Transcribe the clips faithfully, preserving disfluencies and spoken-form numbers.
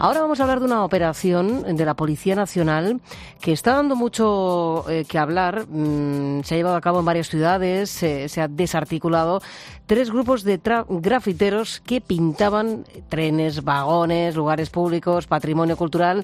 Ahora vamos a hablar de una operación de la Policía Nacional que está dando mucho eh, que hablar. Mm, se ha llevado a cabo en varias ciudades, eh, se ha desarticulado tres grupos de tra- grafiteros que pintaban trenes, vagones, lugares públicos, patrimonio cultural.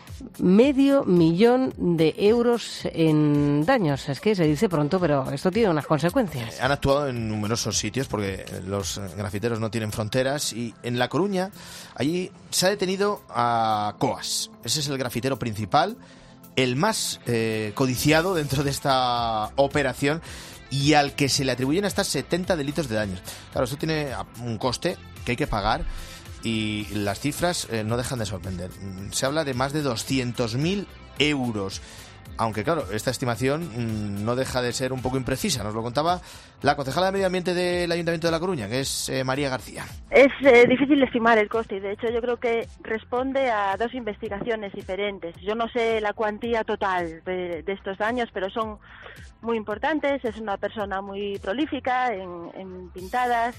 Medio millón de euros en daños. Es que se dice pronto, pero esto tiene unas consecuencias. Han actuado en numerosos sitios porque los grafiteros no tienen fronteras, y en La Coruña, allí se ha detenido a Coas. Ese es el grafitero principal, el más eh, codiciado dentro de esta operación y al que se le atribuyen hasta setenta delitos de daños. Claro, esto tiene un coste que hay que pagar. Y las cifras eh, no dejan de sorprender. Se habla de más de doscientos mil euros. Aunque, claro, esta estimación mmm, no deja de ser un poco imprecisa. Nos lo contaba la concejala de Medio Ambiente del Ayuntamiento de La Coruña, que es eh, María García. Es eh, difícil estimar el coste y, de hecho, yo creo que responde a dos investigaciones diferentes. Yo no sé la cuantía total de, de estos daños, pero son muy importantes. Es una persona muy prolífica en, en pintadas.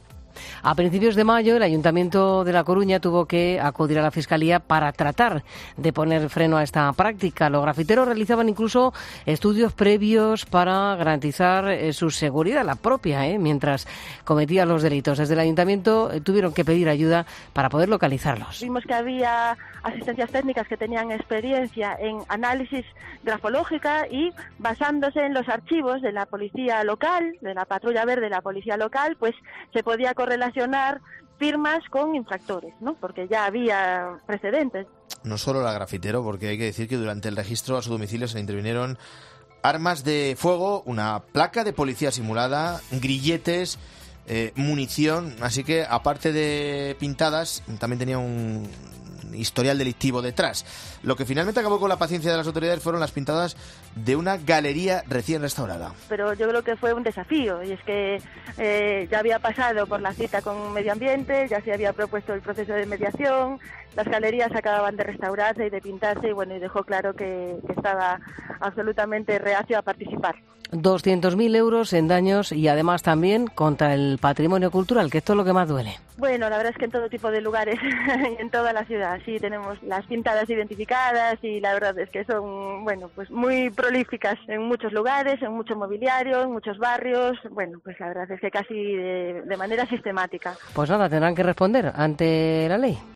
A principios de mayo, el Ayuntamiento de La Coruña tuvo que acudir a la Fiscalía para tratar de poner freno a esta práctica. Los grafiteros realizaban incluso estudios previos para garantizar eh, su seguridad, la propia, eh, mientras cometían los delitos. Desde el Ayuntamiento eh, tuvieron que pedir ayuda para poder localizarlos. Vimos que había asistencias técnicas que tenían experiencia en análisis grafológica y, basándose en los archivos de la policía local, de la patrulla verde de la policía local, pues se podía correlacionar firmas con infractores, ¿no? Porque ya había precedentes. No solo la grafitero, porque hay que decir que durante el registro a su domicilio se le intervinieron armas de fuego, una placa de policía simulada, grilletes, eh, munición. Así que, aparte de pintadas, también tenía un historial delictivo detrás. Lo que finalmente acabó con la paciencia de las autoridades fueron las pintadas de una galería recién restaurada. Pero yo creo que fue un desafío, y es que eh, ya había pasado por la cita con Medio Ambiente, ya se había propuesto el proceso de mediación, las galerías acababan de restaurarse y de pintarse, y bueno, y dejó claro que, que estaba absolutamente reacio a participar. doscientos mil euros en daños y además también contra el patrimonio cultural, que esto es lo que más duele. Bueno, la verdad es que en todo tipo de lugares, en toda la ciudad, sí tenemos las pintadas identificadas, y la verdad es que son, bueno, pues muy prolíficas en muchos lugares, en mucho mobiliario, en muchos barrios. Bueno, pues la verdad es que casi de, de manera sistemática. Pues nada, tendrán que responder ante la ley.